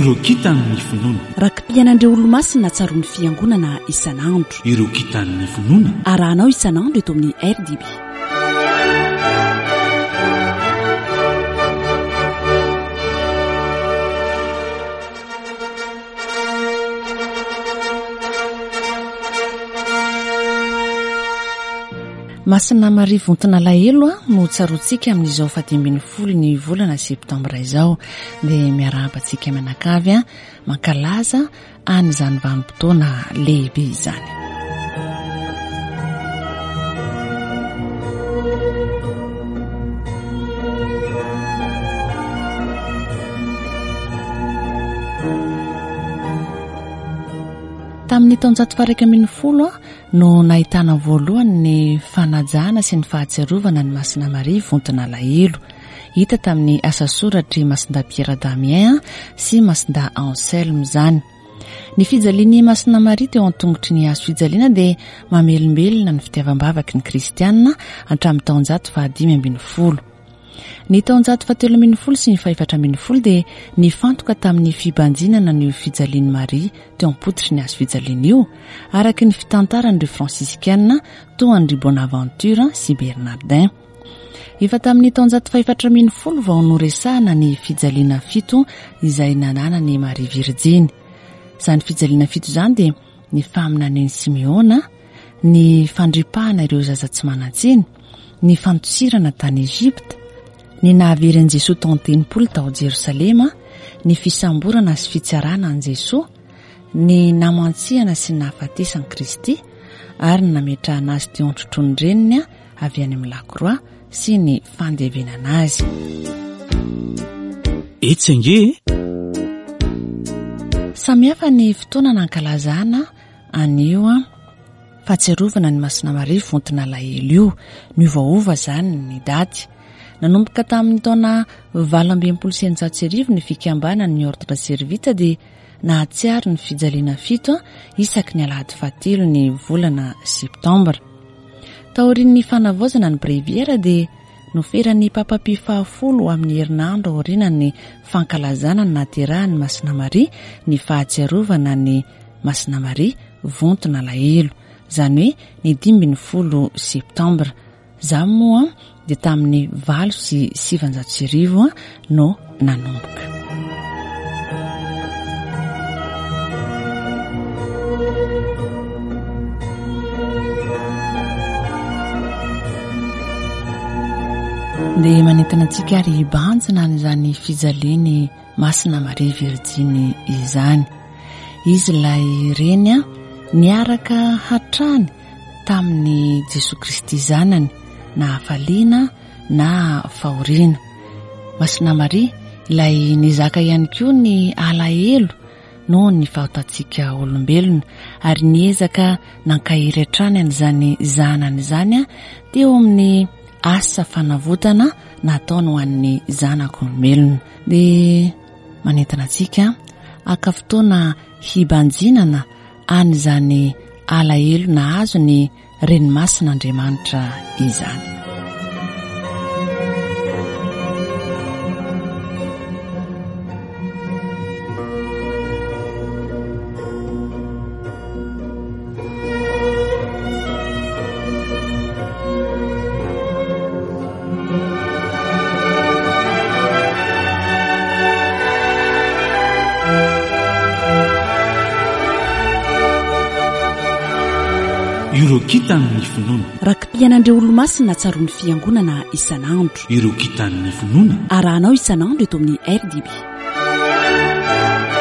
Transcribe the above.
ireo kitan'ny finoana rakim-pianandreo olo-masina tsaroan'ny fiangonana isan'andro. ireo kitan'ny finoana arahanao isan'andro eto amin'ny RDB. Masina Maria Vontona Lahelo no tsaroantsika amin'izao 10 ny volana septambra izao, dia miarabantsika mianakavy mankalaza an'izany vanim-potoana lehibe izany. Tamin'ny taona 1910 no nahitana voalohany ny fanajana sy ny fahatsiarovana ny Masina Maria Vontona Lahelo, hita tamin'ny asa soratry Masinda Pierre Damien sy Masinda Anselme zany. Ny fijalian'ny Masina Maria teo an-tongotry ny hazo fijaliana dia mamelombelona ny fitiavam-bavaky ny kristianina hatramin'ny taona 1910. Ny taona 1970 sy ny 1910 dia nifantoka tamin'ny fibanjinana ny fijalian'i Maria teo am-pototry ny hazo fijaliana io, araky ny fitantaran'ireo fransisikiana toa Henri Bonaventure sy Bernardin. Efa tamin'ny taona 1910 vao noresahana ny fijaliana fito izay nananany Maria Virginy. Izany fijaliana fito izany dia ny faminan'ny Simeona, ny fandripahana ireo zaza tsy manan-tsiny, ny fantosirana tany Egypte, ny nahaveran'i Jesosy tao an-tenimpolo tao Jerosalema, ny fisamborana sy fitsarana an' Jesosy, ny namantsihana sy ny nahafatesan'i Kristy, ary ny nametrahana azy teo an-trotrony reniny avy any amin'ny lakroa sy ny fandevenana azy. Etsenge samihafa ny fotoana nankalazana anio fahatsiarovana ny Masina Maria Vontona Lahelo io, miovaova zany ny daty. Nanomboka tamin'ny taona 1920 ny fikambanany ny ordre servita dia nahatsiaro ny fijaliana fito isaky ny alahady 7 ny volana septambra. Taorin'ny fanavaozana ny breviera dia noferan'ny Papa Pio 10 amin'ny herinandro aorianany fankalazana ny naterahany Masina Maria ny fahatsiarovana ny Masina Maria Vontona Lahelo, izany hoe ny 15 septambra. Izany moa dia tamin'ny 9 sy 700 no nanomboka. Dia manentana antsika ary hibanjina n'izany fijaliany Masina Maria Virginy izany. Izy ilay reny niaraka hatrany tamin'ny Jesosy Kristy zanany, na hafaliana na fahoriana. Masina Maria ilay nizaka ihany koa ny alahelo noho ny fahotantsika olombelona, ary niezaka nankahiry hatrany an'izany zanany izany teo amin'ny asa fanavotana nataony ho an'ny zanak'olombelona. Dia manentana antsika aka fotoana hibanjinana an'izany alahelo na azo ny renomasin'Andriamanitra izany. ireo kitan'ny finoana rakim-pianandreo olo-masina tsaroan'ny fiangonana isan'andro. ireo kitan'ny finoana arahanao isan'andro eto amin'ny RDB.